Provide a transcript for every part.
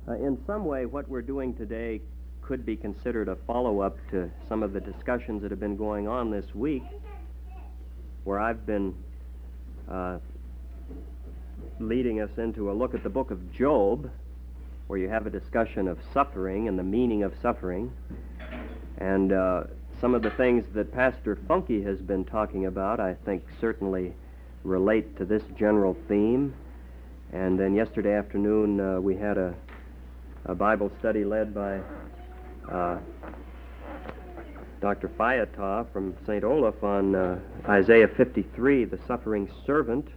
In some way, what we're doing today could be considered a follow-up to some of the discussions that have been going on this week, where I've been leading us into a look at the book of Job, where you have a discussion of suffering and the meaning of suffering. And some of the things that Pastor Funky has been talking about, I think, certainly relate to this general theme. And then yesterday afternoon, we had a Bible study led by Dr. Fayatah from St. Olaf on Isaiah 53, the suffering servant.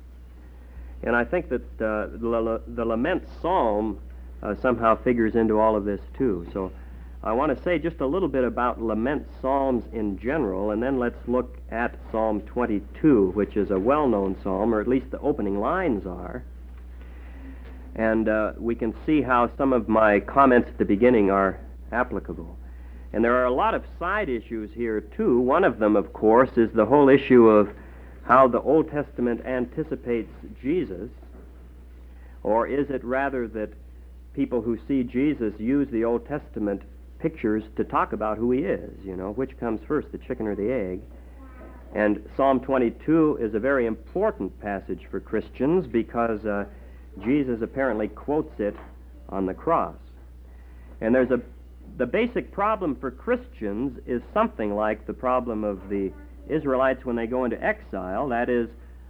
And I think that the lament psalm somehow figures into all of this too. So I want to say just a little bit about lament psalms in general, and then let's look at Psalm 22, which is a well-known psalm, or at least the opening lines are. And we can see how some of my comments at the beginning are applicable. And there are a lot of side issues here, too. One of them, of course, is the whole issue of how the Old Testament anticipates Jesus, or is it rather that people who see Jesus use the Old Testament pictures to talk about who he is, which comes first, the chicken or the egg? And Psalm 22 is a very important passage for Christians because Jesus apparently quotes it on the cross. And the basic problem for Christians is something like the problem of the Israelites when they go into exile. That is,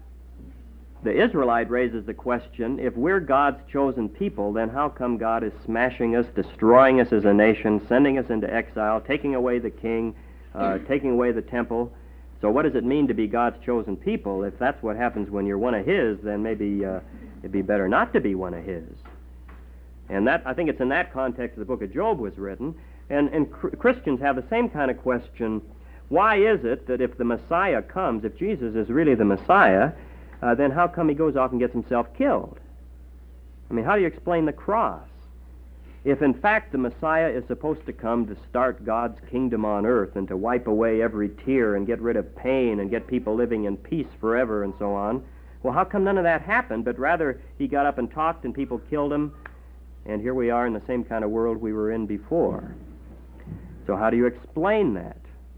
the Israelite raises the question, if we're God's chosen people, then how come God is smashing us, destroying us as a nation, sending us into exile, taking away the king, taking away the temple? So what does it mean to be God's chosen people? If that's what happens when you're one of his, then maybe it'd be better not to be one of his. And that, I think it's in that context the book of Job was written. And Christians have the same kind of question. Why is it that if the Messiah comes, if Jesus is really the Messiah, then how come he goes off and gets himself killed? I mean, how do you explain the cross? If in fact the Messiah is supposed to come to start God's kingdom on earth and to wipe away every tear and get rid of pain and get people living in peace forever and so on, well, how come none of that happened, but rather he got up and talked and people killed him, and here we are in the same kind of world we were in before? So how do you explain that?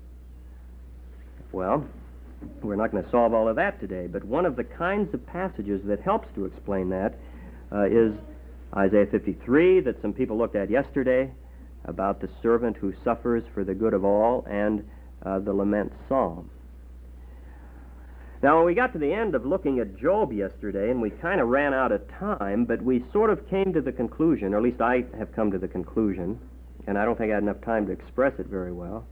Well, we're not going to solve all of that today, but one of the kinds of passages that helps to explain that is Isaiah 53, that some people looked at yesterday, about the servant who suffers for the good of all, and the lament psalm. Now, when we got to the end of looking at Job yesterday, and we kind of ran out of time, but we sort of came to the conclusion, or at least I have come to the conclusion, and I don't think I had enough time to express it very well,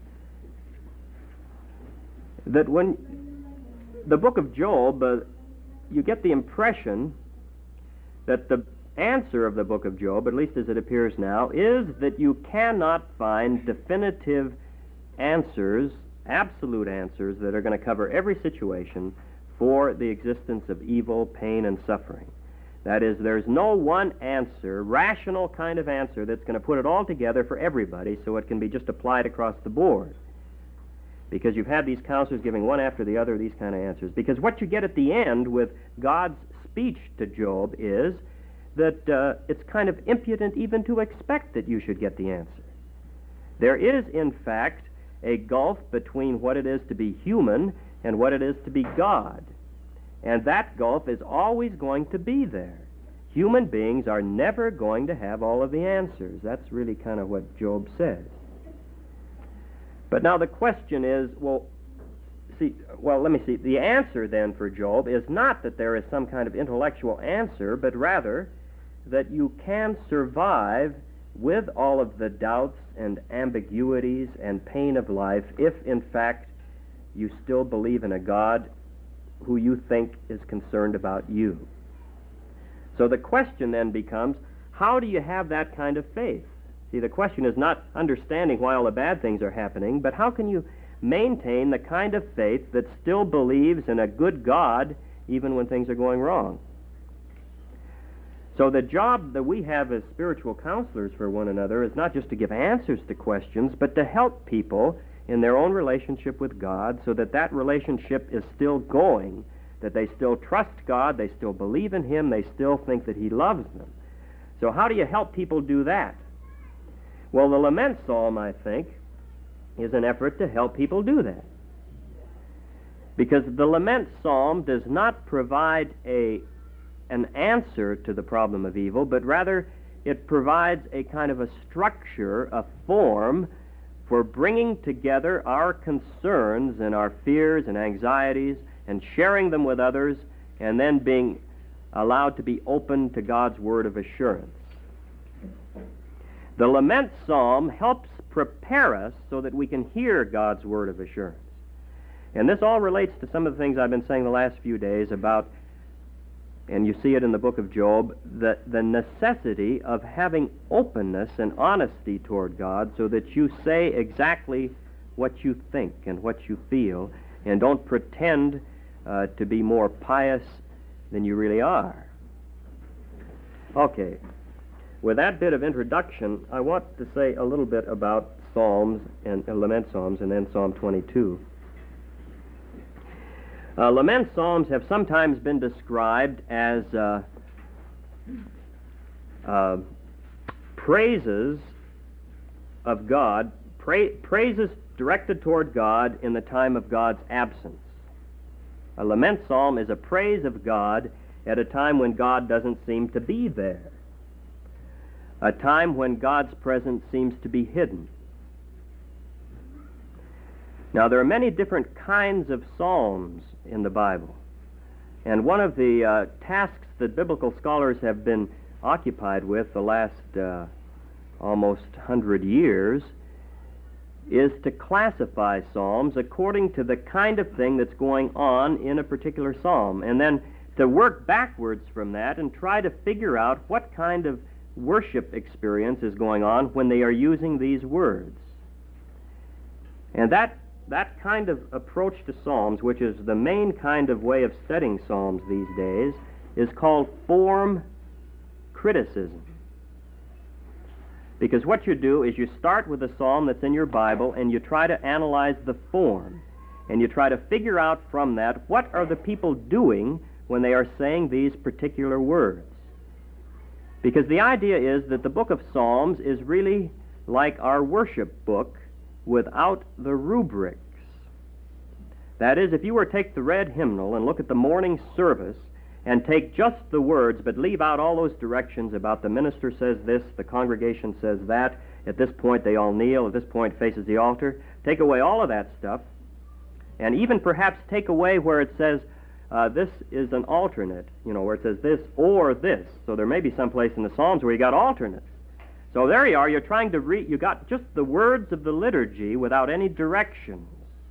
that when the book of Job, you get the impression that the answer of the book of Job, at least as it appears now, is that you cannot find definitive answers, absolute answers, that are going to cover every situation for the existence of evil, pain, and suffering. That is, there's no one answer, rational kind of answer, that's going to put it all together for everybody so it can be just applied across the board. Because you've had these counselors giving one after the other these kind of answers. Because what you get at the end with God's speech to Job is that it's kind of impudent even to expect that you should get the answer. There is, in fact, a gulf between what it is to be human and what it is to be God. And that gulf is always going to be there. Human beings are never going to have all of the answers. That's really kind of what Job says. But now the question is, let me see. The answer then for Job is not that there is some kind of intellectual answer, but rather that you can survive with all of the doubts and ambiguities and pain of life if, in fact, you still believe in a God who you think is concerned about you. So the question then becomes, how do you have that kind of faith? See, the question is not understanding why all the bad things are happening, but how can you maintain the kind of faith that still believes in a good God even when things are going wrong? So the job that we have as spiritual counselors for one another is not just to give answers to questions, but to help people in their own relationship with God so that that relationship is still going, that they still trust God, they still believe in Him, they still think that He loves them. So how do you help people do that? Well, the lament psalm, I think, is an effort to help people do that. Because the lament psalm does not provide an answer to the problem of evil, but rather it provides a kind of a structure, a form for bringing together our concerns and our fears and anxieties and sharing them with others, and then being allowed to be open to God's word of assurance. The lament psalm helps prepare us so that we can hear God's word of assurance. And this all relates to some of the things I've been saying the last few days about, and you see it in the book of Job, the necessity of having openness and honesty toward God so that you say exactly what you think and what you feel, and don't pretend to be more pious than you really are. Okay. With that bit of introduction, I want to say a little bit about Psalms and lament psalms, and then Psalm 22. Lament psalms have sometimes been described as praises of God, praises directed toward God in the time of God's absence. A lament psalm is a praise of God at a time when God doesn't seem to be there, a time when God's presence seems to be hidden. Now, there are many different kinds of psalms in the Bible, and one of the tasks that biblical scholars have been occupied with the last almost 100 years is to classify psalms according to the kind of thing that's going on in a particular psalm, and then to work backwards from that and try to figure out what kind of worship experience is going on when they are using these words. And that kind of approach to psalms, which is the main kind of way of studying psalms these days, is called form criticism. Because what you do is you start with a psalm that's in your Bible and you try to analyze the form, and you try to figure out from that what are the people doing when they are saying these particular words. Because the idea is that the book of Psalms is really like our worship book without the rubrics. That is, if you were to take the red hymnal and look at the morning service and take just the words but leave out all those directions about the minister says this, the congregation says that, at this point they all kneel, at this point faces the altar, take away all of that stuff, and even perhaps take away where it says this is an alternate, where it says this or this. So there may be some place in the Psalms where you got alternates. So there you are, you're trying to read, you got just the words of the liturgy without any directions.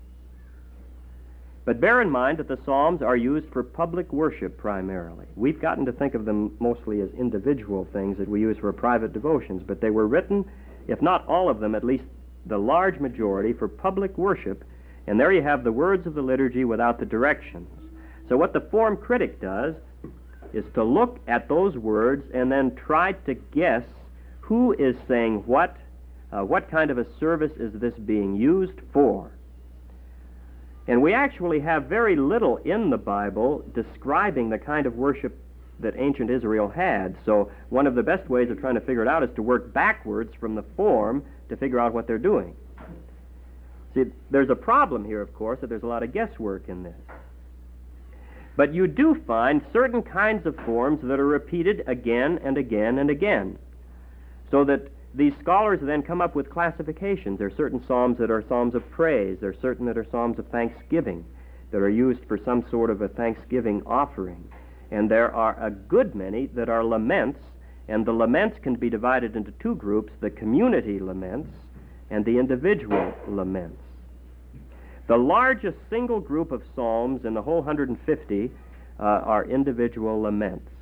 But bear in mind that the Psalms are used for public worship primarily. We've gotten to think of them mostly as individual things that we use for private devotions, but they were written, if not all of them, at least the large majority, for public worship, and there you have the words of the liturgy without the directions. So what the form critic does is to look at those words and then try to guess who is saying what kind of a service is this being used for. And we actually have very little in the Bible describing the kind of worship that ancient Israel had. So one of the best ways of trying to figure it out is to work backwards from the form to figure out what they're doing. See, there's a problem here, of course, that there's a lot of guesswork in this. But you do find certain kinds of forms that are repeated again and again and again, so that these scholars then come up with classifications. There are certain psalms that are psalms of praise. There are certain that are psalms of thanksgiving that are used for some sort of a thanksgiving offering. And there are a good many that are laments, and the laments can be divided into two groups, the community laments and the individual laments. The largest single group of psalms in the whole 150 are individual laments.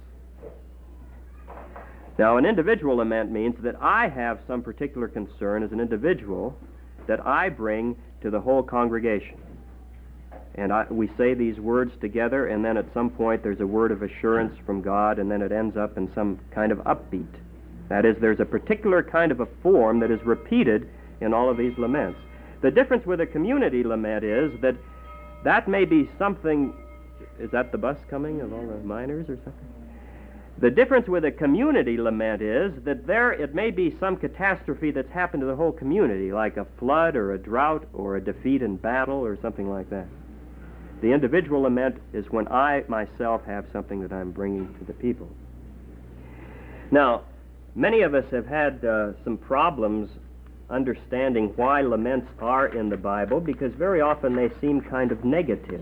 Now, an individual lament means that I have some particular concern as an individual that I bring to the whole congregation. And we say these words together, and then at some point there's a word of assurance from God, and then it ends up in some kind of upbeat. That is, there's a particular kind of a form that is repeated in all of these laments. The difference with a community lament is that may be something. Is that the bus coming of all the miners or something? The difference with a community lament is that there it may be some catastrophe that's happened to the whole community, like a flood or a drought or a defeat in battle or something like that. The individual lament is when I myself have something that I'm bringing to the people. Now, many of us have had some problems understanding why laments are in the Bible, because very often they seem kind of negative.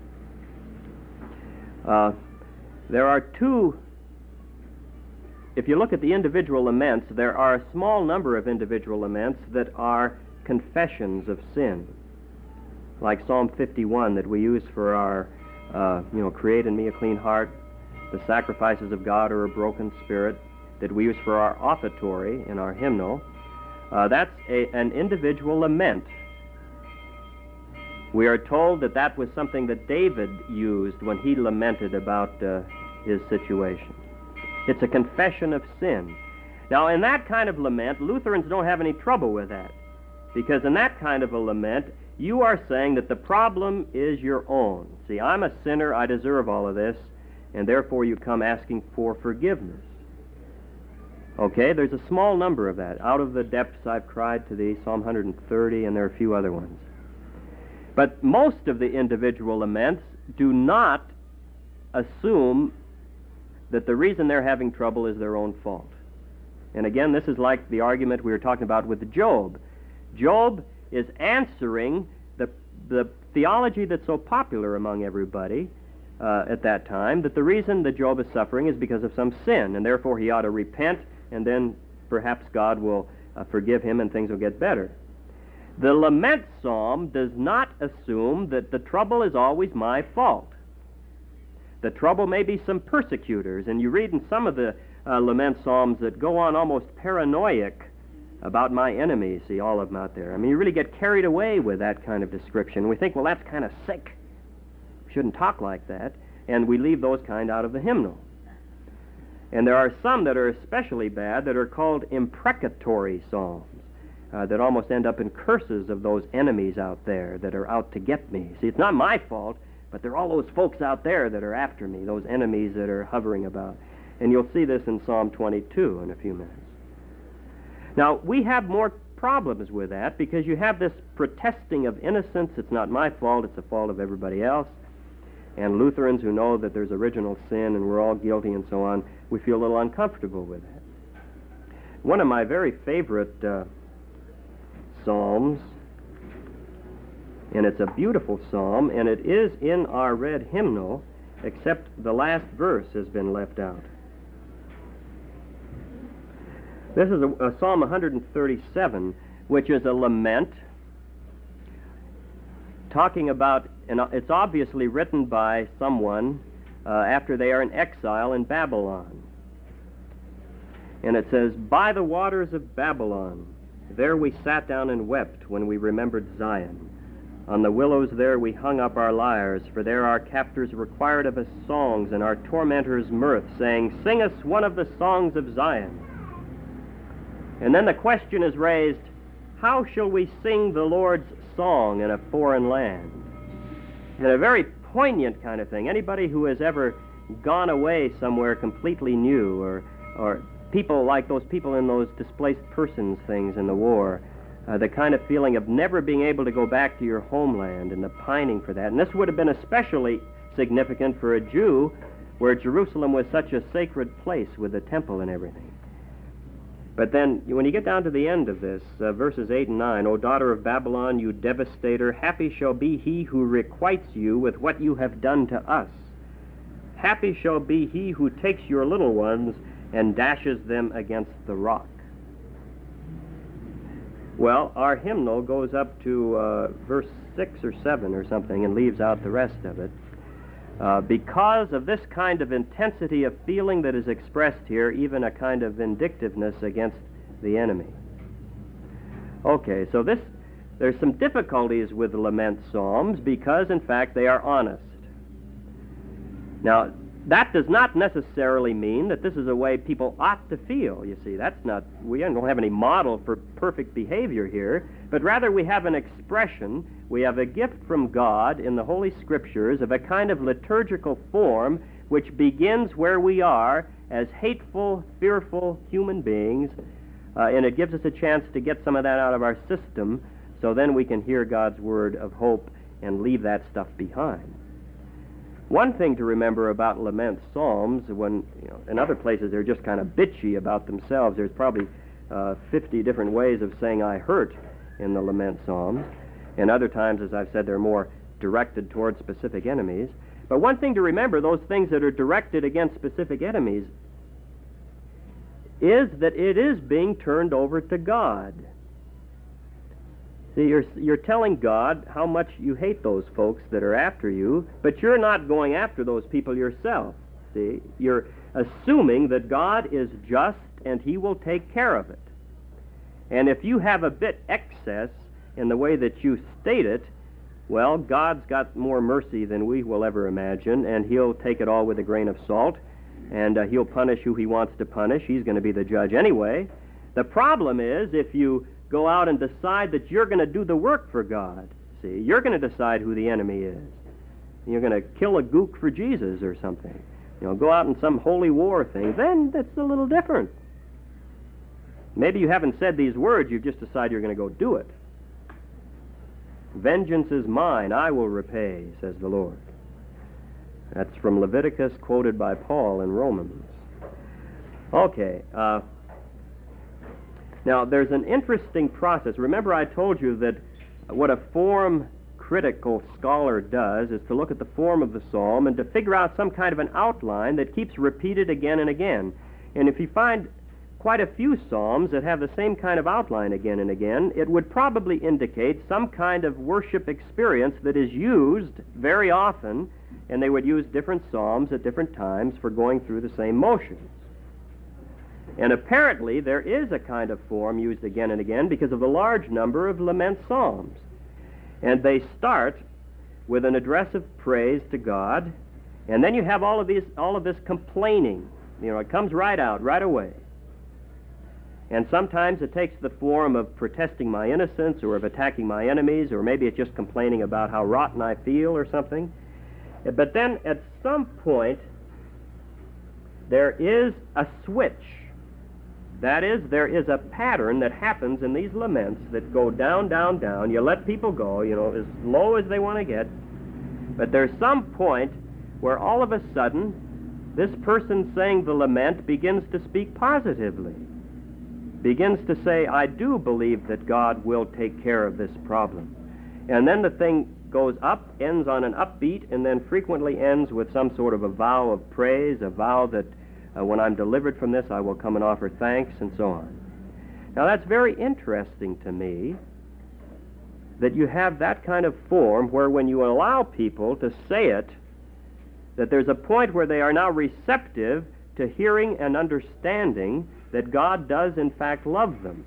There are two. If you look at the individual laments, there are a small number of individual laments that are confessions of sin, like Psalm 51 that we use for our, create in me a clean heart, the sacrifices of God are a broken spirit, that we use for our offertory in our hymnal. That's an individual lament. We are told that that was something that David used when he lamented about his situation. It's a confession of sin. Now, in that kind of lament, Lutherans don't have any trouble with that, because in that kind of a lament, you are saying that the problem is your own. See, I'm a sinner, I deserve all of this, and therefore you come asking for forgiveness. Okay, there's a small number of that. Out of the depths I've cried to thee, Psalm 130, and there are a few other ones. But most of the individual laments do not assume that the reason they're having trouble is their own fault. And again, this is like the argument we were talking about with Job. Job is answering the theology that's so popular among everybody at that time, that the reason that Job is suffering is because of some sin, and therefore he ought to repent, and then perhaps God will forgive him and things will get better. The lament psalm does not assume that the trouble is always my fault. The trouble may be some persecutors, and you read in some of the lament psalms that go on almost paranoiac about my enemies. See all of them out there. I mean, you really get carried away with that kind of description. We think, well, that's kind of sick. We shouldn't talk like that, and we leave those kind out of the hymnal. And there are some that are especially bad that are called imprecatory psalms, that almost end up in curses of those enemies out there that are out to get me. See, it's not my fault, but there are all those folks out there that are after me, those enemies that are hovering about. And you'll see this in Psalm 22 in a few minutes. Now, we have more problems with that because you have this protesting of innocence. It's not my fault, it's the fault of everybody else. And Lutherans who know that there's original sin and we're all guilty and so on, we feel a little uncomfortable with that. One of my very favorite psalms, and it's a beautiful psalm, and it is in our red hymnal, except the last verse has been left out. This is a Psalm 137, which is a lament talking about, and it's obviously written by someone after they are in exile in Babylon. And it says, "By the waters of Babylon, there we sat down and wept when we remembered Zion. On the willows there we hung up our lyres, for there our captors required of us songs, and our tormentors mirth, saying, 'Sing us one of the songs of Zion.' And then the question is raised, how shall we sing the Lord's song in a foreign land?" And a very poignant kind of thing. Anybody who has ever gone away somewhere completely new, or people like those people in those displaced persons things in the war, the kind of feeling of never being able to go back to your homeland and the pining for that. And this would have been especially significant for a Jew where Jerusalem was such a sacred place with the temple and everything. But then, when you get down to the end of this, verses 8 and 9, "O daughter of Babylon, you devastator, happy shall be he who requites you with what you have done to us. Happy shall be he who takes your little ones and dashes them against the rock." Well, our hymnal goes up to verse 6 or 7 or something and leaves out the rest of it. Because of this kind of intensity of feeling that is expressed here, even a kind of vindictiveness against the enemy. Okay, so there's some difficulties with the lament psalms because, in fact, they are honest. Now, that does not necessarily mean that this is a way people ought to feel, you see. We don't have any model for perfect behavior here, but rather we have an expression, we have a gift from God in the Holy Scriptures of a kind of liturgical form which begins where we are as hateful, fearful human beings, and it gives us a chance to get some of that out of our system, so then we can hear God's word of hope and leave that stuff behind. One thing to remember about lament psalms, when in other places they're just kind of bitchy about themselves. There's probably 50 different ways of saying "I hurt" in the lament psalms, and other times, as I've said, they're more directed towards specific enemies. But one thing to remember, those things that are directed against specific enemies, is that it is being turned over to God. See, you're telling God how much you hate those folks that are after you, but you're not going after those people yourself. See, you're assuming that God is just and He will take care of it. And if you have a bit excess in the way that you state it, well, God's got more mercy than we will ever imagine, and He'll take it all with a grain of salt, and He'll punish who He wants to punish. He's going to be the judge anyway. The problem is if you go out and decide that you're going to do the work for God. See, you're going to decide who the enemy is. You're going to kill a gook for Jesus or something. Go out in some holy war thing. Then that's a little different. Maybe you haven't said these words, you've just decided you're going to go do it. Vengeance is mine, I will repay, says the Lord. That's from Leviticus, quoted by Paul in Romans. Okay, now, there's an interesting process. Remember, I told you that what a form-critical scholar does is to look at the form of the psalm and to figure out some kind of an outline that keeps repeated again and again. And if you find quite a few psalms that have the same kind of outline again and again, it would probably indicate some kind of worship experience that is used very often, and they would use different psalms at different times for going through the same motions. And apparently there is a kind of form used again and again because of the large number of lament psalms. And they start with an address of praise to God, and then you have all of this complaining. It comes right out, right away. And sometimes it takes the form of protesting my innocence or of attacking my enemies, or maybe it's just complaining about how rotten I feel or something. But then at some point there is a switch. That is, there is a pattern that happens in these laments that go down, down, down. You let people go, as low as they want to get. But there's some point where all of a sudden, this person saying the lament begins to speak positively. Begins to say, I do believe that God will take care of this problem. And then the thing goes up, ends on an upbeat, and then frequently ends with some sort of a vow of praise, a vow that when I'm delivered from this, I will come and offer thanks, and so on. Now, that's very interesting to me, that you have that kind of form where when you allow people to say it, that there's a point where they are now receptive to hearing and understanding that God does, in fact, love them.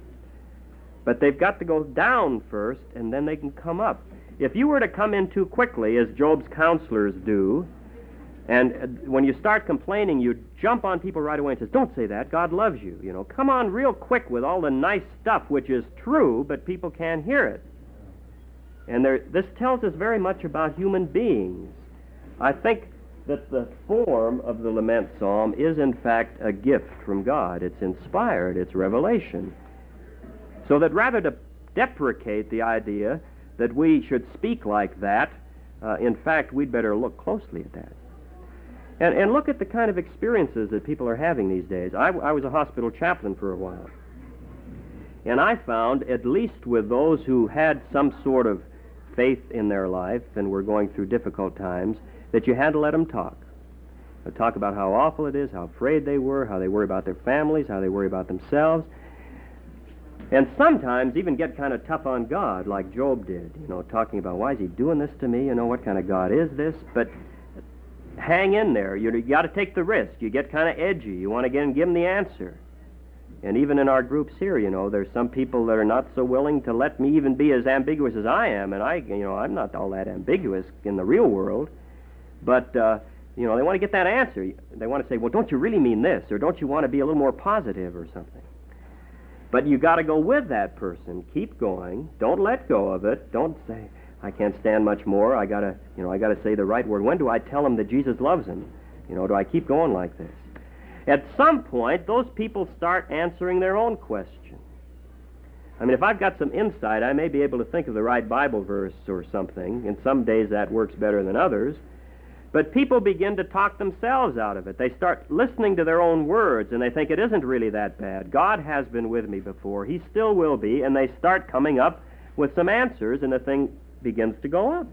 But they've got to go down first, and then they can come up. If you were to come in too quickly, as Job's counselors do, and when you start complaining, you jump on people right away and says, don't say that, God loves you. Come on real quick with all the nice stuff, which is true, but people can't hear it. And this tells us very much about human beings. I think that the form of the lament psalm is, in fact, a gift from God. It's inspired, it's revelation. So that rather to deprecate the idea that we should speak like that, in fact, we'd better look closely at that. And look at the kind of experiences that people are having these days. I was a hospital chaplain for a while. And I found, at least with those who had some sort of faith in their life and were going through difficult times, that you had to let them talk. Talk about how awful it is, how afraid they were, how they worry about their families, how they worry about themselves. And sometimes even get kind of tough on God, like Job did, talking about, why is he doing this to me? What kind of God is this? But hang in there. You got to take the risk. You get kind of edgy. You want to give them the answer. And even in our groups here, there's some people that are not so willing to let me even be as ambiguous as I am. And I'm not all that ambiguous in the real world. But, they want to get that answer. They want to say, well, don't you really mean this? Or don't you want to be a little more positive or something? But you got to go with that person. Keep going. Don't let go of it. Don't say, I can't stand much more. I got to say the right word. When do I tell him that Jesus loves him? Do I keep going like this? At some point, those people start answering their own question. I mean, if I've got some insight, I may be able to think of the right Bible verse or something, and some days that works better than others. But people begin to talk themselves out of it. They start listening to their own words, and they think it isn't really that bad. God has been with me before. He still will be, and they start coming up with some answers, and the thing begins to go up.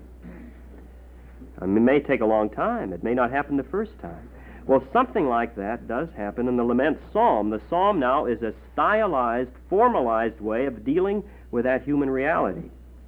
I mean, it may take a long time. It may not happen the first time. Well, something like that does happen in the Lament Psalm. The Psalm now is a stylized, formalized way of dealing with that human reality.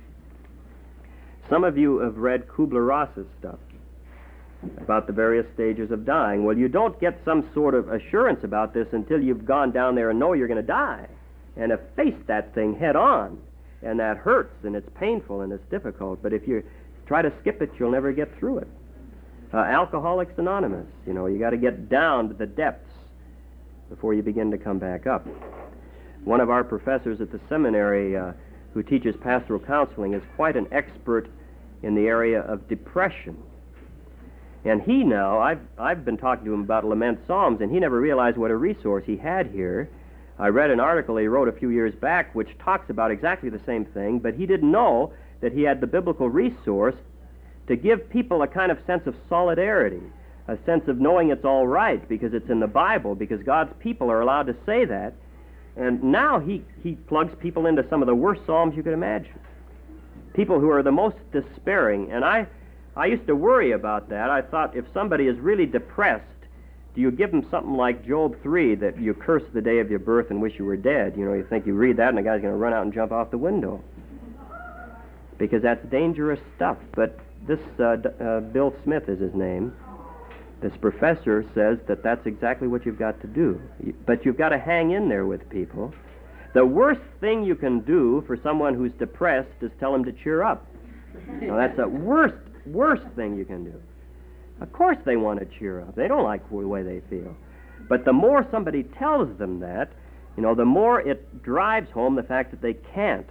Some of you have read Kubler-Ross's stuff about the various stages of dying. Well, you don't get some sort of assurance about this until you've gone down there and know you're going to die and have faced that thing head on. And that hurts, and it's painful, and it's difficult. But if you try to skip it, you'll never get through it. Alcoholics Anonymous, you got to get down to the depths before you begin to come back up. One of our professors at the seminary who teaches pastoral counseling is quite an expert in the area of depression. And he now, I've been talking to him about Lament Psalms, and he never realized what a resource he had here. I read an article he wrote a few years back which talks about exactly the same thing, but he didn't know that he had the biblical resource to give people a kind of sense of solidarity, a sense of knowing it's all right because it's in the Bible, because God's people are allowed to say that. And now he plugs people into some of the worst psalms you could imagine. People who are the most despairing. And I used to worry about that. I thought, if somebody is really depressed, do you give them something like Job 3, that you curse the day of your birth and wish you were dead? You think you read that and the guy's going to run out and jump off the window. Because that's dangerous stuff. But this Bill Smith is his name. This professor says that that's exactly what you've got to do. But you've got to hang in there with people. The worst thing you can do for someone who's depressed is tell them to cheer up. Now, that's the worst thing you can do. Of course they want to cheer up. They don't like the way they feel. But the more somebody tells them that, the more it drives home the fact that they can't.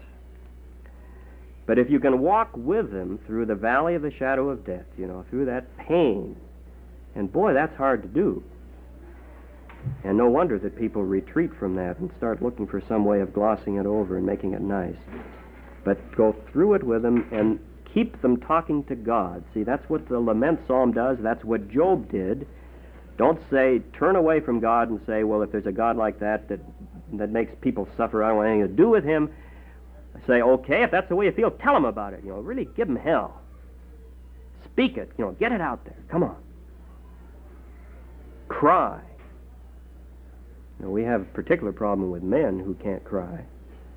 But if you can walk with them through the valley of the shadow of death, through that pain, and boy, that's hard to do. And no wonder that people retreat from that and start looking for some way of glossing it over and making it nice. But go through it with them and keep them talking to God. See, that's what the Lament Psalm does. That's what Job did. Don't turn away from God and say, well, if there's a God like that makes people suffer, I don't want anything to do with him. Say, okay, if that's the way you feel, tell him about it. Really give him hell. Speak it. Get it out there. Come on. Cry. We have a particular problem with men who can't cry.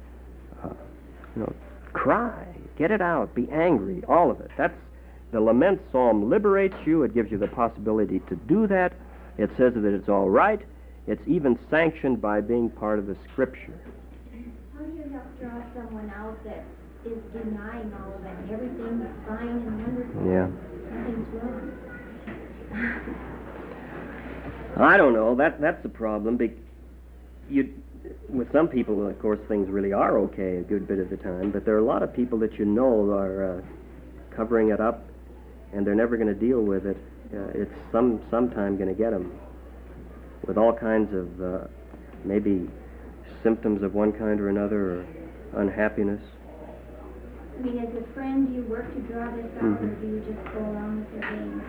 Cry. Get it out. Be angry. All of it. The Lament Psalm liberates you. It gives you the possibility to do that. It says that it's all right. It's even sanctioned by being part of the Scripture. How do you help draw someone out that is denying all of it? Everything is fine and wonderful. Yeah. Nothing's wrong. I don't know. That's the problem. With some people, of course, things really are okay a good bit of the time, but there are a lot of people that are covering it up, and they're never going to deal with it. It's sometime going to get them with all kinds of maybe symptoms of one kind or another, or unhappiness. I mean, as a friend, do you work to draw this out, or do you just go along with your game?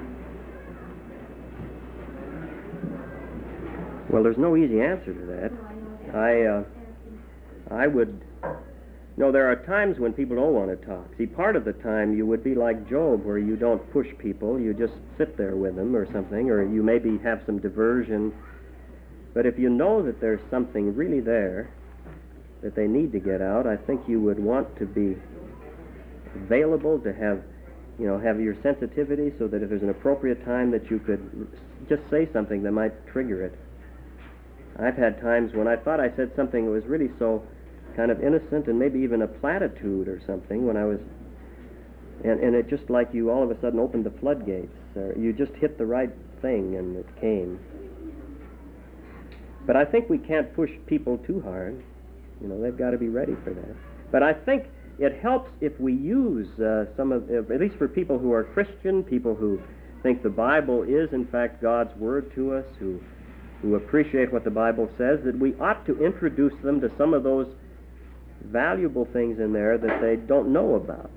Well, there's no easy answer to that. No, I know that. I would... No, there are times when people don't want to talk. See, part of the time you would be like Job, where you don't push people, you just sit there with them or something, or you maybe have some diversion. But if you know that there's something really there that they need to get out, I think you would want to be available to have your sensitivity, so that if there's an appropriate time that you could just say something that might trigger it. I've had times when I thought I said something that was really so kind of innocent and maybe even a platitude or something when I was... And it just like you all of a sudden opened the floodgates. You just hit the right thing and it came. But I think we can't push people too hard. They've got to be ready for that. But I think it helps if we use some of... at least for people who are Christian, people who think the Bible is in fact God's Word to us, who appreciate what the Bible says, that we ought to introduce them to some of those valuable things in there that they don't know about.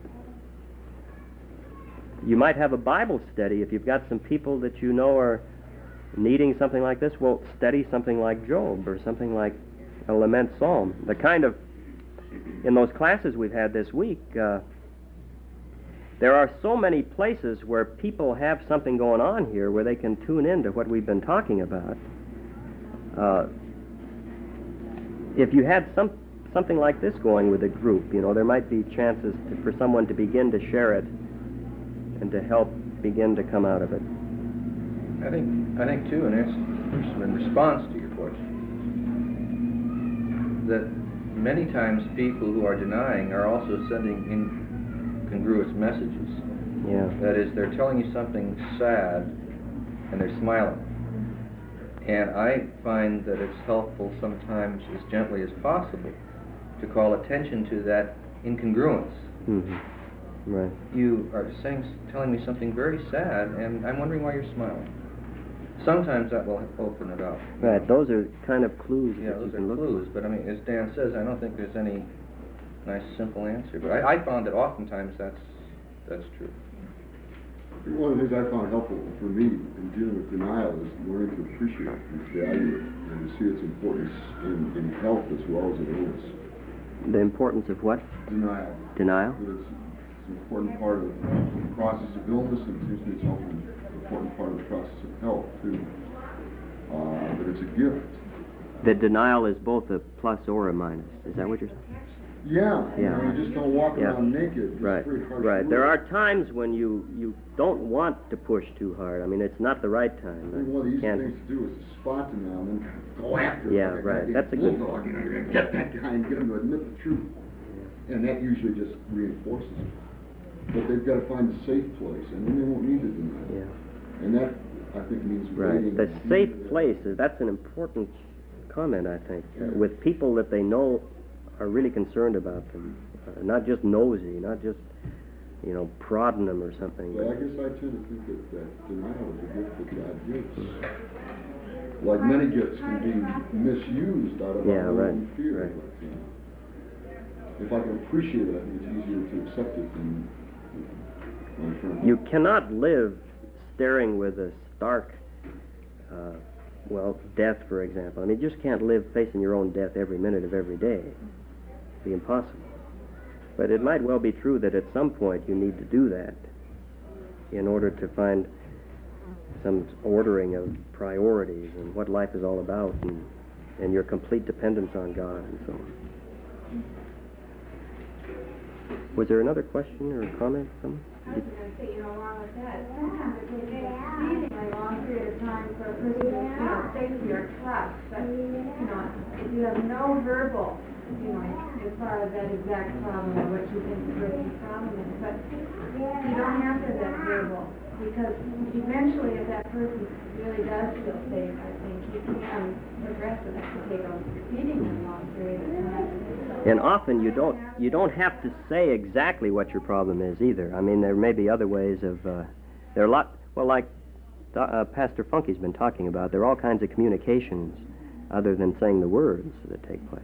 You might have a Bible study if you've got some people that you know are needing something like this. Well, study something like Job or something like a lament psalm. The kind of, in those classes we've had this week, there are so many places where people have something going on here where they can tune into what we've been talking about. If you had something like this going with a group, there might be chances for someone to begin to share it and to help begin to come out of it. I think too, and it's in response to your question, that many times people who are denying are also sending incongruous messages. Yeah. That is, they're telling you something sad and they're smiling. And I find that it's helpful sometimes, as gently as possible, to call attention to that incongruence. Mm-hmm. Right. You are telling me something very sad, and I'm wondering why you're smiling. Sometimes that will open it up. Right. Those are kind of clues. Yeah, that those you are can look clues. for. But I mean, as Dan says, I don't think there's any nice, simple answer. But I found that oftentimes that's true. One of the things I found helpful for me in dealing with denial is learning to appreciate it and value it, and to see its importance in health as well as in illness. The importance of what? Denial. Denial? That it's an important part of the process of illness, and it seems to me it's also an important part of the process of health, too. That it's a gift. That denial is both a plus or a minus. Is that what you're saying? Yeah. Yeah. You just don't walk Yeah. around naked. It's Right. very harsh Right. to There live. are times when you don't want to push too hard. I mean, it's not the right time. I think one of the You easy can't- things to do is to spot them now and then go after them. Yeah, like right. big That's a good- bulldog, you're going to get that guy and get him to admit the truth. And that usually just reinforces it. But they've got to find a safe place, and then they won't need to deny it. Yeah. And that, I think, means Right. waiting. The safe place, that's an important comment, I think, with people that they know are really concerned about them. Not just nosy, not just, prodding them or something. But I guess I tend to think that denial is a gift that God gives. Like many gifts can be misused out of Yeah, our right, own fear. right. But, if I can appreciate it, I think it's easier to accept it than my friend. You cannot live staring with a stark, death, for example. I mean, you just can't live facing your own death every minute of every day. It'd be impossible. But it might well be true that at some point you need to do that in order to find some ordering of priorities and what life is all about and your complete dependence on God and so on. Was there another question or comment from? I was going to say, along with that, sometimes it can take exceedingly long period of time for a person to, safety or trust. But, if you have no verbal, as far as that exact problem or what you think the person's problem is, but you don't have to have that verbal, because eventually if that person really does feel safe, I think you can progress with it to take a exceedingly long period of time. And often you don't have to say exactly what your problem is either. I mean, there may be other ways of, there are a lot, like Pastor Funky's been talking about, there are all kinds of communications other than saying the words that take place.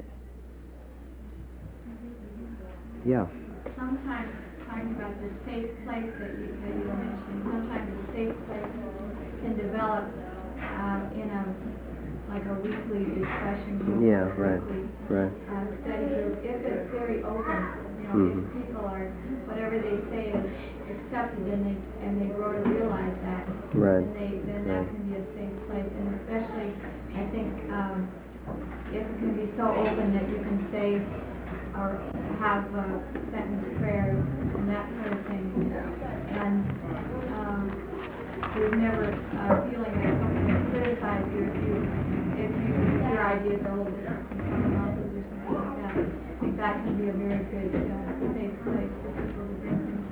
Yeah. Sometimes, talking about the safe place that you were mentioning, sometimes the safe place can develop in a weekly discussion group. Yeah, or right, weekly, right. Study group, if it's very open, Mhm. if people are, whatever they say is accepted and they grow to realize that, Right, then right. that can be a safe place, and especially, I think, if it can be so open that you can say or have sentence prayers and that sort of thing, and there's never a feeling that someone can criticize you if your ideas are a little different from someone else's or something like that. I think that can be a very good safe place for people to bring things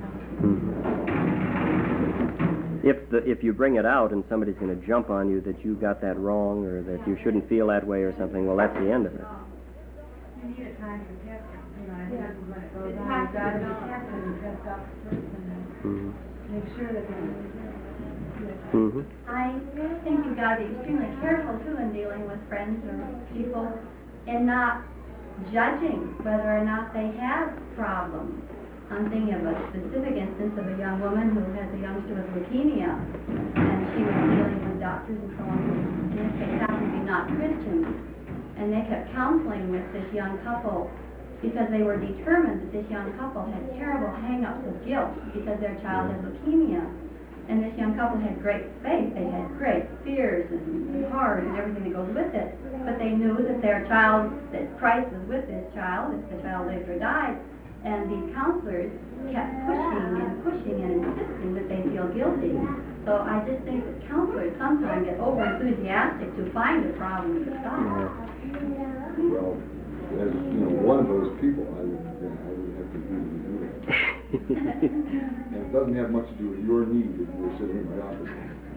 up. If you bring it out and somebody's going to jump on you that you got that wrong or that you shouldn't feel that way or something, well, that's the end of it. You need a time for testing. I think when it goes It on, has you've to got to be develop. careful and test out the person and Mhm. make sure that you Mm-hmm. I think you've got to be extremely careful, too, in dealing with friends or people in not judging whether or not they have problems. I'm thinking of a specific instance of a young woman who has a youngster with leukemia, and she was dealing with doctors and so on. In this case, happened to be not Christians, and they kept counseling with this young couple because they were determined that this young couple had terrible hang-ups of guilt because their child had leukemia. And this young couple had great faith. They had great fears and heart and everything that goes with it. But they knew that their child, that Christ was with this child if the child lived or died. And these counselors kept pushing and insisting that they feel guilty. So I just think that counselors sometimes get over enthusiastic to find a problem to solve. Well, as one of those people, I would have to agree with you. And it doesn't have much to do with your need if you're sitting in my office.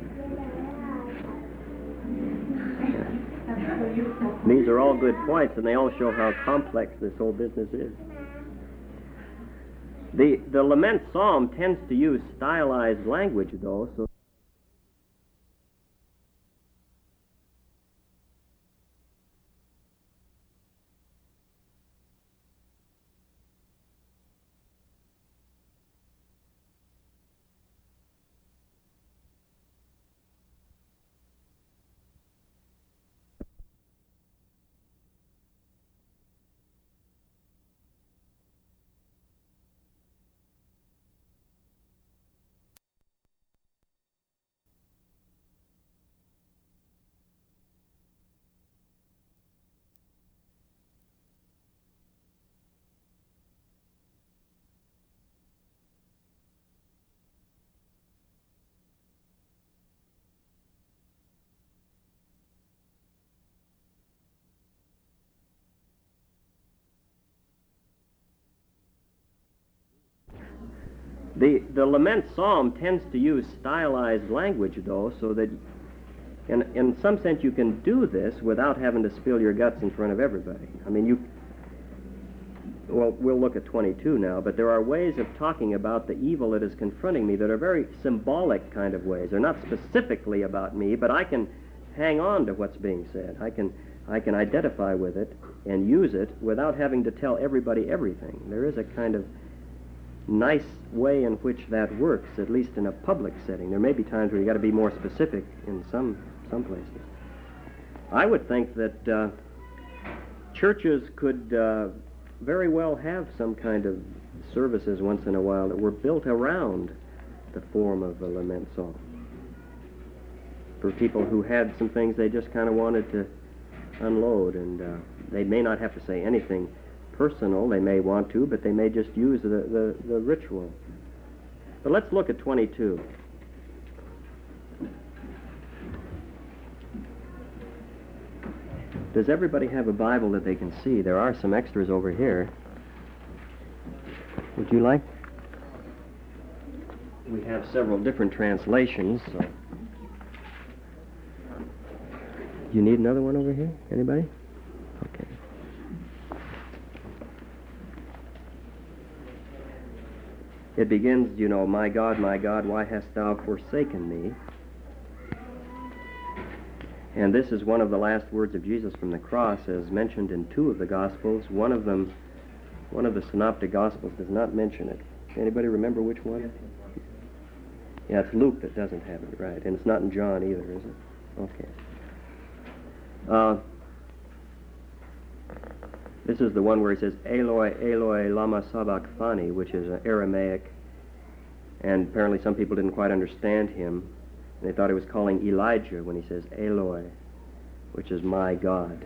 These are all good points, and they all show how complex this whole business is. The lament psalm tends to use stylized language, though, so The lament psalm tends to use stylized language, though, so that in some sense you can do this without having to spill your guts in front of everybody. I mean, well, we'll look at 22 now, but there are ways of talking about the evil that is confronting me that are very symbolic kind of ways. They're not specifically about me, but I can hang on to what's being said. I can identify with it and use it without having to tell everybody everything. There is a kind of nice way in which that works, at least in a public setting. There may be times where you got to be more specific in some places. I would think that churches could very well have some kind of services once in a while that were built around the form of a lament song for people who had some things they just kind of wanted to unload, and they may not have to say anything personal. They may want to, but they may just use the ritual. But let's look at 22. Does everybody have a Bible that they can see? There are some extras over here. Would you like? We have several different translations, so. You need another one over here? Anybody? Okay. It begins, my God, why hast thou forsaken me? And this is one of the last words of Jesus from the cross, as mentioned in two of the Gospels. One of the Synoptic Gospels does not mention it. Anybody remember which one? Yeah, it's Luke that doesn't have it, right. And it's not in John either, is it? Okay. This is the one where he says, Eloi, Eloi, lama sabachthani, which is Aramaic. And apparently some people didn't quite understand him. They thought he was calling Elijah when he says Eloi, which is my God.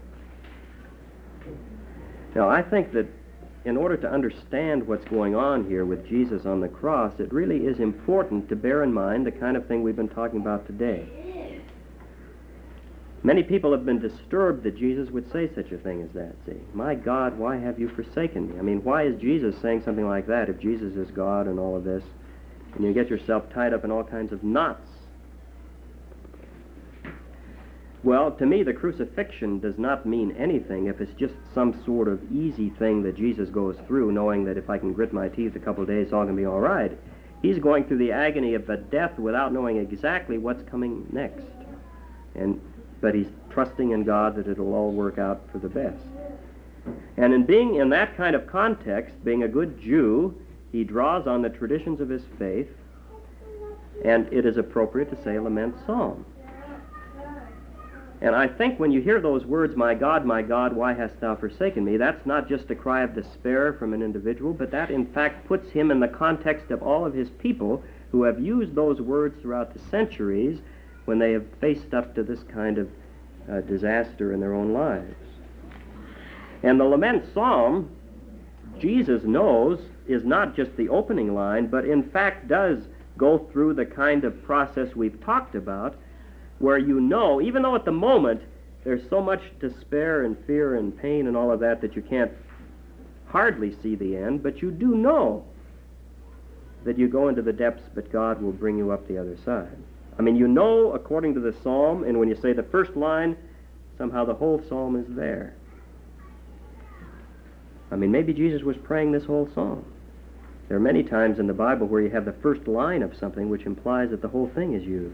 Now, I think that in order to understand what's going on here with Jesus on the cross, it really is important to bear in mind the kind of thing we've been talking about today. Many people have been disturbed that Jesus would say such a thing as that. See, my God, why have you forsaken me? I mean, why is Jesus saying something like that if Jesus is God and all of this? And you get yourself tied up in all kinds of knots. Well, to me, the crucifixion does not mean anything if it's just some sort of easy thing that Jesus goes through, knowing that if I can grit my teeth a couple of days, it's all going to be all right. He's going through the agony of a death without knowing exactly what's coming next. But he's trusting in God that it'll all work out for the best. And in being in that kind of context, being a good Jew, he draws on the traditions of his faith, and it is appropriate to say a lament psalm. And I think when you hear those words, my God, why hast thou forsaken me?" that's not just a cry of despair from an individual, but that in fact puts him in the context of all of his people who have used those words throughout the centuries when they have faced up to this kind of disaster in their own lives. And the lament psalm, Jesus knows, is not just the opening line, but in fact does go through the kind of process we've talked about, where you know, even though at the moment there's so much despair and fear and pain and all of that that you can't hardly see the end, but you do know that you go into the depths, but God will bring you up the other side. I mean, you know, according to the psalm, and when you say the first line, somehow the whole psalm is there. I mean, maybe Jesus was praying this whole psalm. There are many times in the Bible where you have the first line of something which implies that the whole thing is used.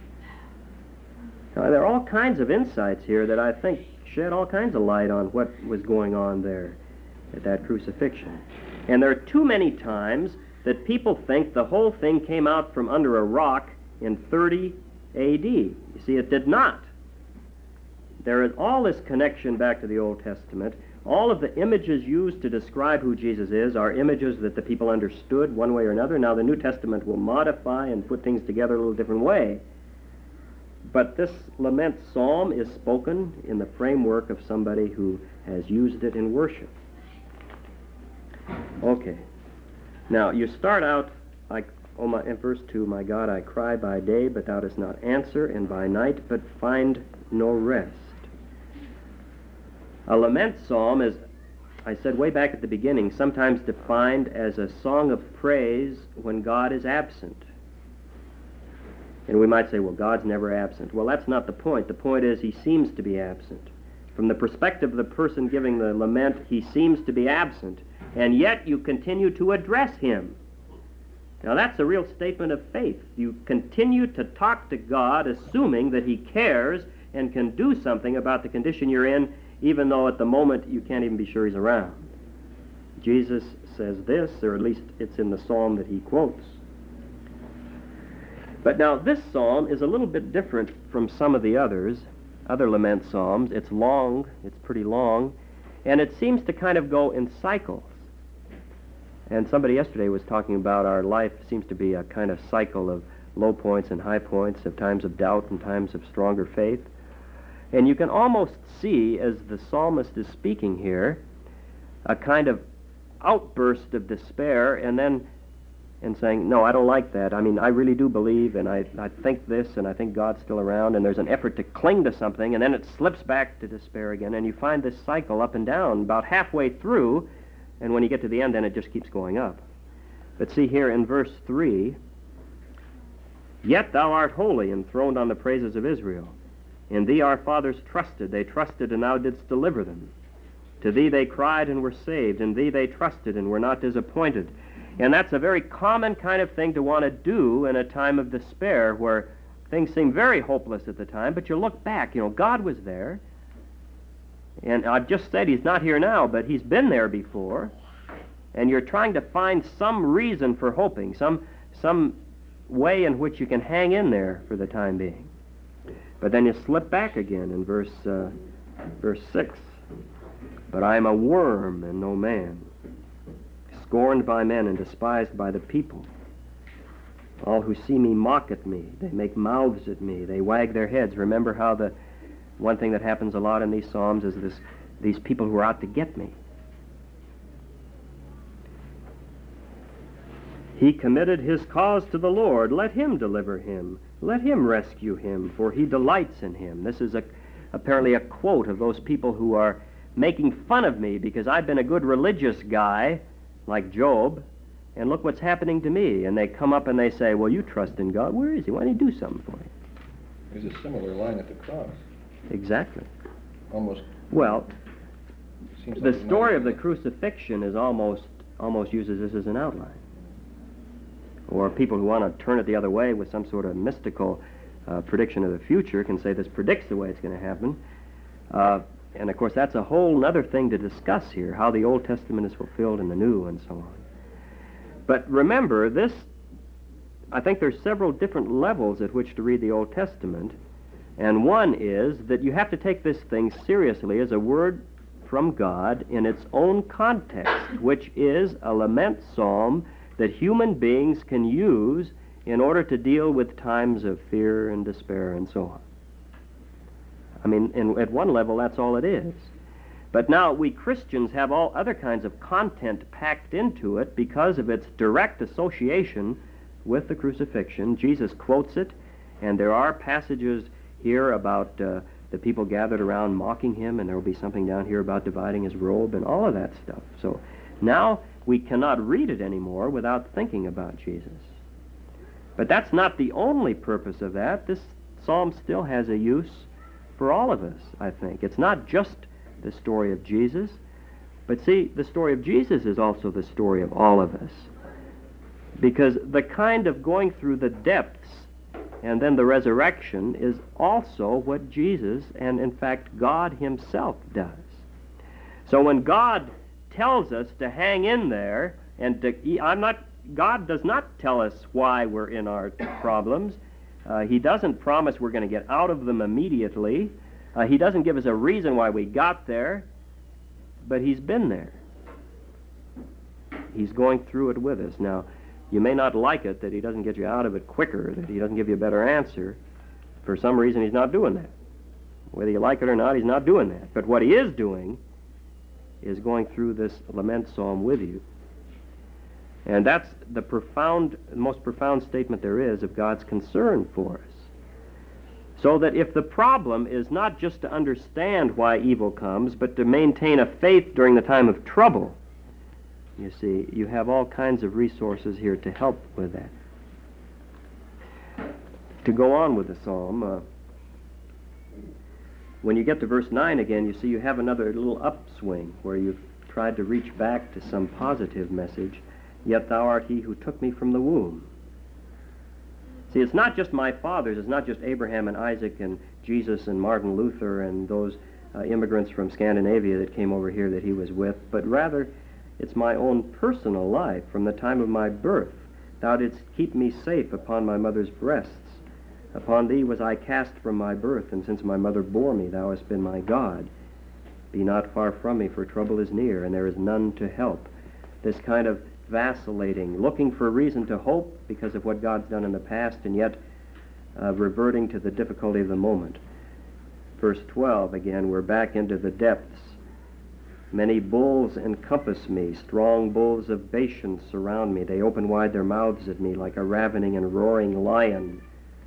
Now, there are all kinds of insights here that I think shed all kinds of light on what was going on there at that crucifixion. And there are too many times that people think the whole thing came out from under a rock in 30 A.D. You see, it did not. There is all this connection back to the Old Testament. All of the images used to describe who Jesus is are images that the people understood one way or another. Now, the New Testament will modify and put things together a little different way. But this lament psalm is spoken in the framework of somebody who has used it in worship. Okay. Now, you start out like, in verse 2, "My God, I cry by day, but thou dost not answer, and by night, but find no rest." A lament psalm is, I said way back at the beginning, sometimes defined as a song of praise when God is absent. And we might say, well, God's never absent. Well, that's not the point. The point is he seems to be absent. From the perspective of the person giving the lament, he seems to be absent, and yet you continue to address him. Now, that's a real statement of faith. You continue to talk to God, assuming that he cares and can do something about the condition you're in, even though at the moment you can't even be sure he's around. Jesus says this, or at least it's in the psalm that he quotes. But now, this psalm is a little bit different from some of the other lament psalms. It's long, it's pretty long, and it seems to kind of go in cycles. And somebody yesterday was talking about our life seems to be a kind of cycle of low points and high points, of times of doubt and times of stronger faith. And you can almost see, as the psalmist is speaking here, a kind of outburst of despair and saying, no, I don't like that. I mean, I really do believe, and I think this, and I think God's still around, and there's an effort to cling to something, and then it slips back to despair again, and you find this cycle up and down about halfway through, and when you get to the end, then it just keeps going up. But see here in verse 3, "Yet thou art holy, enthroned on the praises of Israel. In thee our fathers trusted. They trusted, and thou didst deliver them. To thee they cried and were saved. In thee they trusted and were not disappointed." And that's a very common kind of thing to want to do in a time of despair where things seem very hopeless at the time, but you look back, God was there. And I've just said he's not here now, but he's been there before. And you're trying to find some reason for hoping, some way in which you can hang in there for the time being. But then you slip back again in verse 6. "But I am a worm and no man, scorned by men and despised by the people. All who see me mock at me. They make mouths at me. They wag their heads." Remember how the one thing that happens a lot in these psalms is these people who are out to get me. "He committed his cause to the Lord. Let him deliver him. Let him rescue him, for he delights in him." This is apparently a quote of those people who are making fun of me because I've been a good religious guy, like Job, and look what's happening to me. And they come up and they say, well, you trust in God. Where is he? Why don't you do something for you? There's a similar line at the cross. Exactly. Almost. Well, Seems the like story of the crucifixion is almost uses this as an outline. Or people who want to turn it the other way with some sort of mystical prediction of the future can say this predicts the way it's going to happen. And of course, that's a whole other thing to discuss here, how the Old Testament is fulfilled in the New and so on. But remember, I think there's several different levels at which to read the Old Testament. And one is that you have to take this thing seriously as a word from God in its own context, which is a lament psalm that human beings can use in order to deal with times of fear and despair and so on. I mean, at one level, that's all it is. But now we Christians have all other kinds of content packed into it because of its direct association with the crucifixion. Jesus quotes it, and there are passages here about the people gathered around mocking him, and there will be something down here about dividing his robe and all of that stuff. So now we cannot read it anymore without thinking about Jesus. But that's not the only purpose of that. This psalm still has a use for all of us, I think. It's not just the story of Jesus, but see, the story of Jesus is also the story of all of us. Because the kind of going through the depths and then the resurrection is also what Jesus and, in fact, God himself does. So when God tells us to hang in there, and God does not tell us why we're in our problems. He doesn't promise we're going to get out of them immediately. He doesn't give us a reason why we got there, but he's been there. He's going through it with us. Now, you may not like it that he doesn't get you out of it quicker, that he doesn't give you a better answer. For some reason, he's not doing that. Whether you like it or not, he's not doing that. But what he is doing is going through this lament psalm with you. And that's the most profound statement there is of God's concern for us. So that if the problem is not just to understand why evil comes, but to maintain a faith during the time of trouble, you see, you have all kinds of resources here to help with that. To go on with the psalm, when you get to verse 9 again, you see you have another little upswing where you've tried to reach back to some positive message. Yet thou art he who took me from the womb. See, it's not just my fathers. It's not just Abraham and Isaac and Jesus and Martin Luther and those immigrants from Scandinavia that came over here that he was with, but rather it's my own personal life from the time of my birth. Thou didst keep me safe upon my mother's breasts. Upon thee was I cast from my birth, and since my mother bore me, thou hast been my God. Be not far from me, for trouble is near, and there is none to help. This kind of vacillating, looking for a reason to hope because of what God's done in the past, and yet reverting to the difficulty of the moment. Verse 12, again, we're back into the depths. Many bulls encompass me, strong bulls of Bashan surround me. They open wide their mouths at me like a ravening and roaring lion.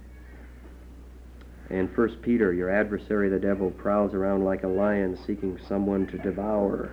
In 1 Peter, your adversary the devil prowls around like a lion seeking someone to devour.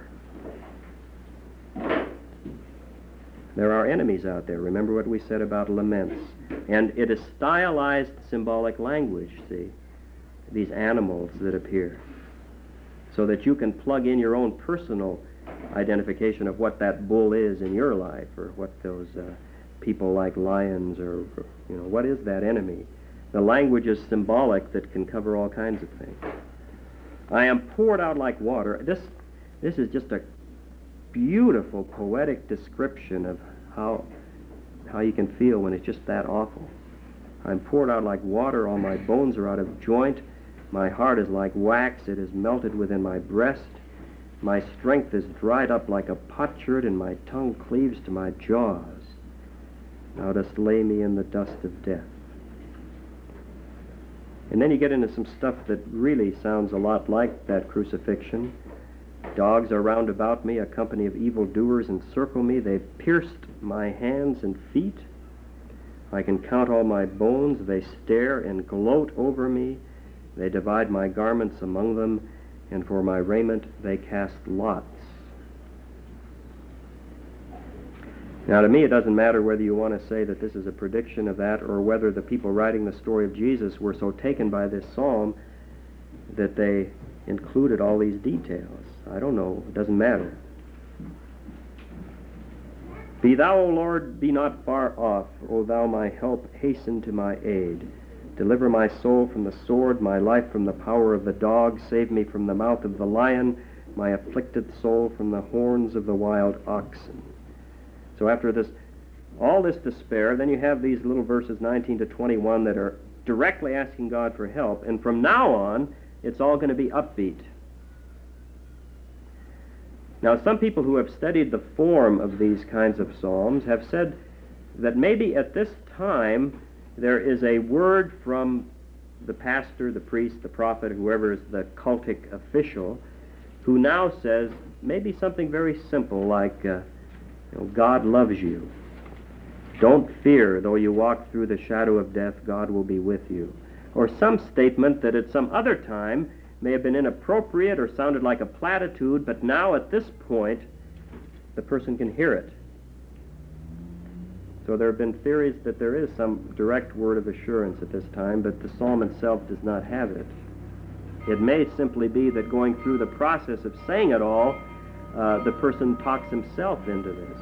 There are enemies out there. Remember what we said about laments. And it is stylized symbolic language, see, these animals that appear, so that you can plug in your own personal identification of what that bull is in your life, or what those people like lions, or, what is that enemy? The language is symbolic that can cover all kinds of things. I am poured out like water. This is just a beautiful poetic description of how you can feel when it's just that awful. I'm poured out like water, all my bones are out of joint, my heart is like wax, it is melted within my breast, my strength is dried up like a potsherd, and my tongue cleaves to my jaws. Thou dost lay me in the dust of death. And then you get into some stuff that really sounds a lot like that crucifixion. Dogs are round about me, a company of evildoers encircle me. They've pierced my hands and feet. I can count all my bones. They stare and gloat over me. They divide my garments among them, and for my raiment they cast lots. Now, to me, it doesn't matter whether you want to say that this is a prediction of that, or whether the people writing the story of Jesus were so taken by this psalm that they included all these details. I don't know. It doesn't matter. Be thou, O Lord, be not far off. O thou my help, hasten to my aid. Deliver my soul from the sword, my life from the power of the dog. Save me from the mouth of the lion, my afflicted soul from the horns of the wild oxen. So after this, all this despair, then you have these little verses 19 to 21 that are directly asking God for help. And from now on, it's all going to be upbeat. Now, some people who have studied the form of these kinds of psalms have said that maybe at this time there is a word from the pastor, the priest, the prophet, whoever is the cultic official, who now says maybe something very simple like, God loves you. Don't fear, though you walk through the shadow of death, God will be with you. Or some statement that at some other time may have been inappropriate or sounded like a platitude, but now at this point, the person can hear it. So there have been theories that there is some direct word of assurance at this time, but the psalm itself does not have it. It may simply be that going through the process of saying it all, the person talks himself into this.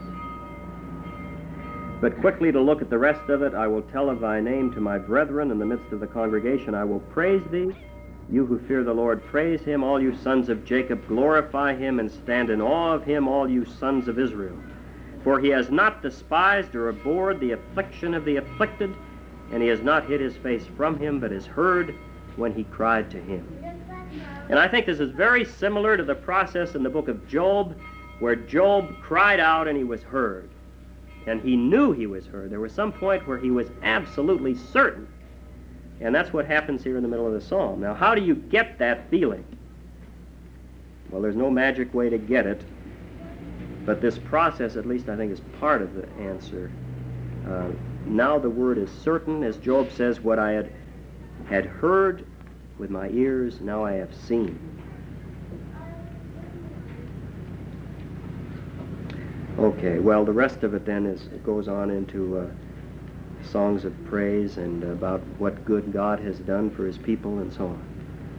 But quickly to look at the rest of it, I will tell of thy name to my brethren in the midst of the congregation. I will praise thee. You who fear the Lord, praise him. All you sons of Jacob, glorify him and stand in awe of him, all you sons of Israel. For he has not despised or abhorred the affliction of the afflicted, and he has not hid his face from him, but has heard when he cried to him. And I think this is very similar to the process in the book of Job, where Job cried out and he was heard. And he knew he was heard. There was some point where he was absolutely certain. And that's what happens here in the middle of the psalm. Now, how do you get that feeling? Well, there's no magic way to get it. But this process, at least I think, is part of the answer. Now the word is certain. As Job says, what I had heard with my ears, now I have seen. Okay, well, the rest of it then goes on into songs of praise and about what good God has done for his people and so on.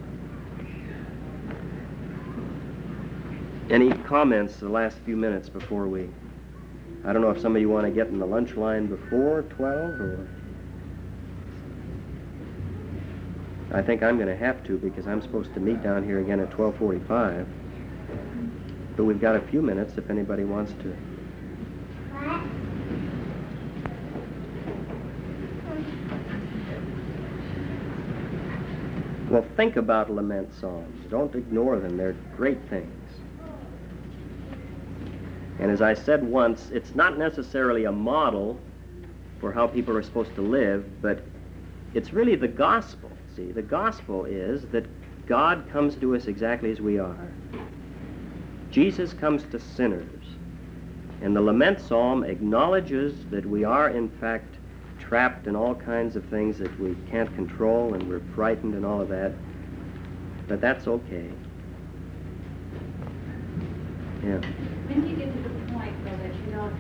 Any comments the last few minutes before I don't know if some of you want to get in the lunch line before 12 or... I think I'm going to have to because I'm supposed to meet down here again at 12:45. But we've got a few minutes if anybody wants to. Well, think about lament psalms. Don't ignore them. They're great things. And as I said once, it's not necessarily a model for how people are supposed to live, but it's really the gospel. See, the gospel is that God comes to us exactly as we are. Jesus comes to sinners. And the lament psalm acknowledges that we are, in fact, trapped in all kinds of things that we can't control, and we're frightened and all of that. But that's okay. Yeah. When you get to the point, though, that you don't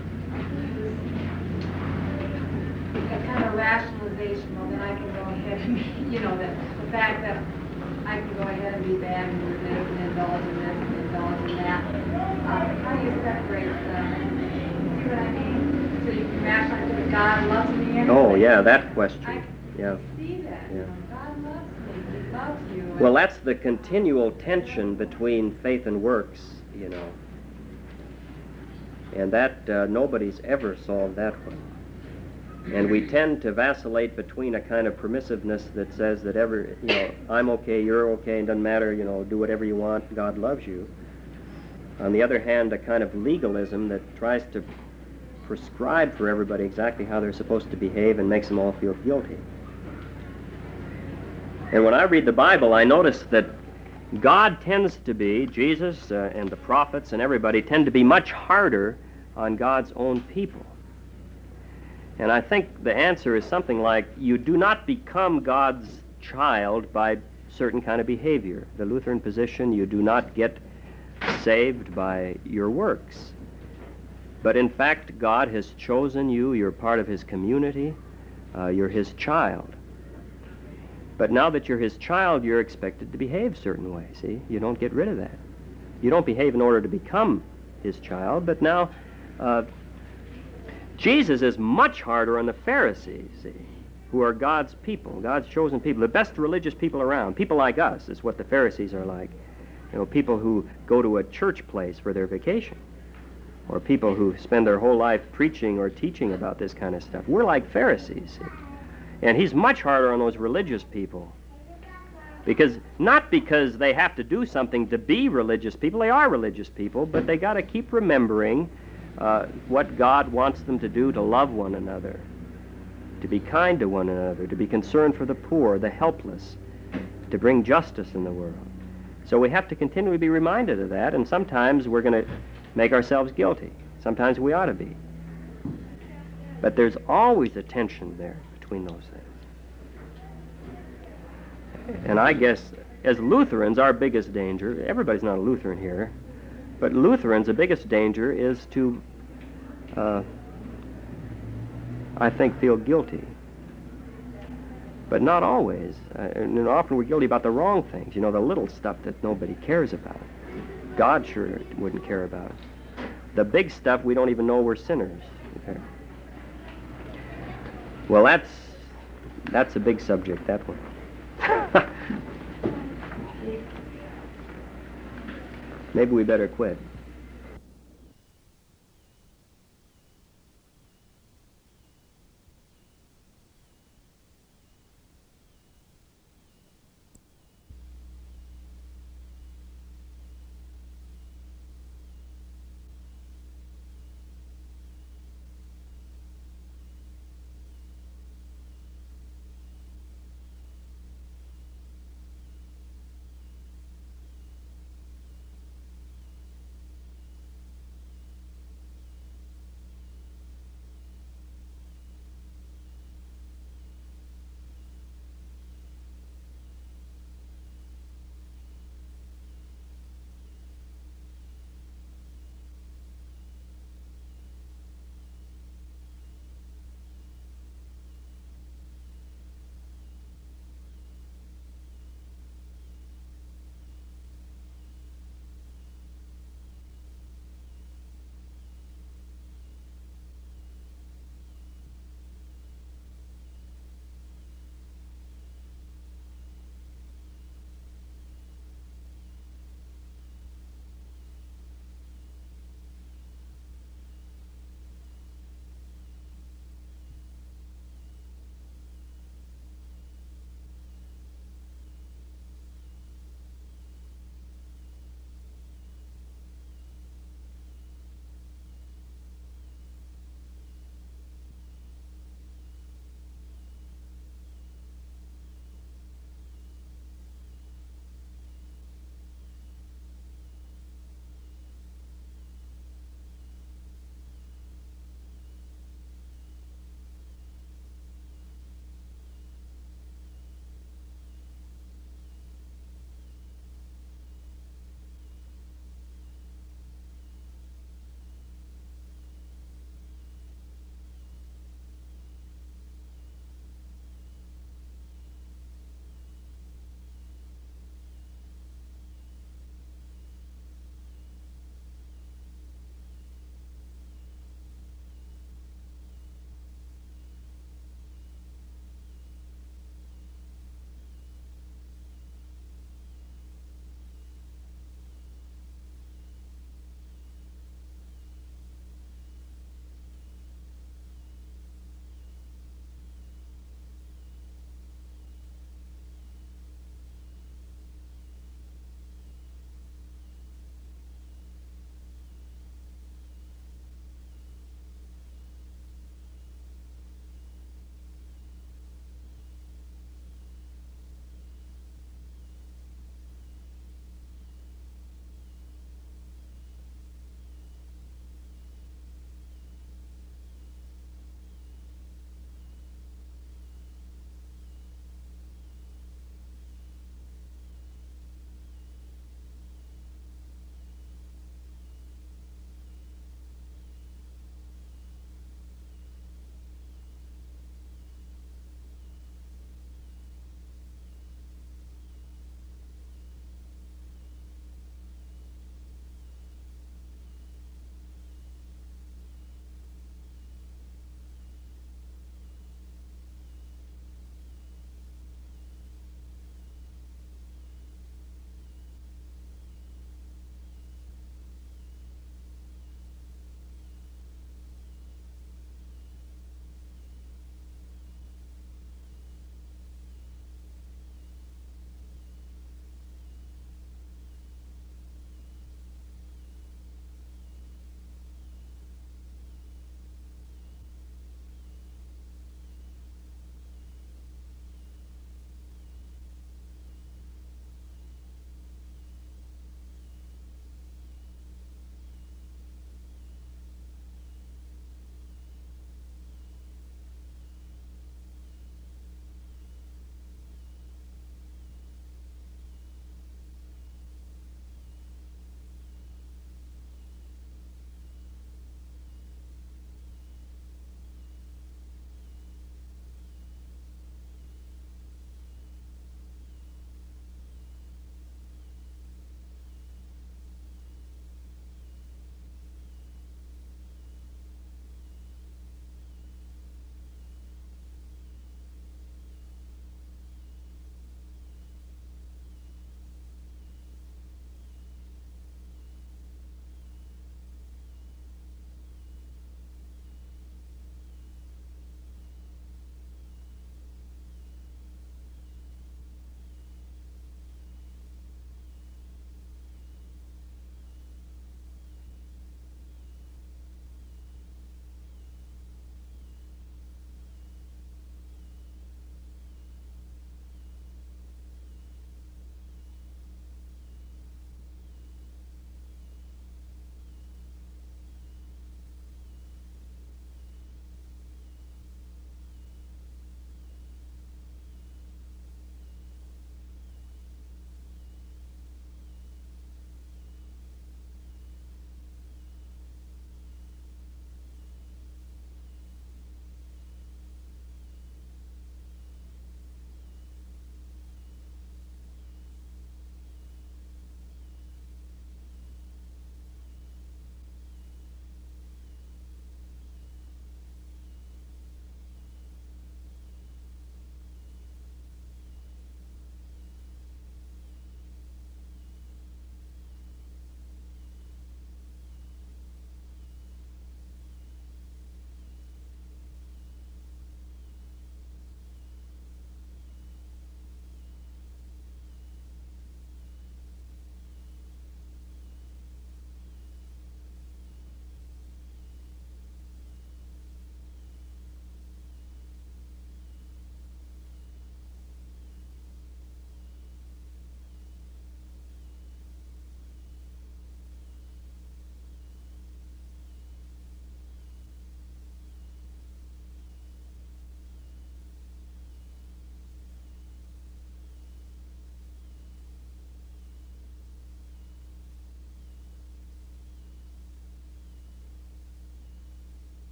a kind of rationalization, well, then I can go ahead and, the fact that I can go ahead and be bad and do this and indulge in this and indulge in that. How do you separate them? See what I mean? So you can rationalize that God loves me anyway. Oh, yeah, that question. I Yeah. see that. Yeah. God loves me. He loves you. Well, that's the continual tension between faith and works, And that nobody's ever solved that one. And we tend to vacillate between a kind of permissiveness that says that I'm okay, you're okay, and doesn't matter, do whatever you want, God loves you. On the other hand, a kind of legalism that tries to prescribe for everybody exactly how they're supposed to behave and makes them all feel guilty. And when I read the Bible, I notice that God tends to be, Jesus and the prophets and everybody tend to be much harder on God's own people. And I think the answer is something like, you do not become God's child by certain kind of behavior. The Lutheran position, you do not get saved by your works. But in fact, God has chosen you, you're part of his community, you're his child. But now that you're his child, you're expected to behave a certain way, see? You don't get rid of that. You don't behave in order to become his child, but now Jesus is much harder on the Pharisees, see, who are God's people, God's chosen people, the best religious people around. People like us is what the Pharisees are like. You know, people who go to a church place for their vacation, or people who spend their whole life preaching or teaching about this kind of stuff. We're like Pharisees, see. And he's much harder on those religious people. Not because they have to do something to be religious people. They are religious people, but they got to keep remembering what God wants them to do, to love one another, to be kind to one another, to be concerned for the poor, the helpless, to bring justice in the world. So we have to continually be reminded of that, and sometimes we're going to make ourselves guilty. Sometimes we ought to be. But there's always a tension there between those things. And I guess, as Lutherans, our biggest danger, everybody's not a Lutheran here, but Lutherans, the biggest danger is to, I think, feel guilty. But not always. And often we're guilty about the wrong things, the little stuff that nobody cares about. God sure wouldn't care about. The big stuff, we don't even know we're sinners. Okay. Well, that's a big subject, that one. Maybe we better quit.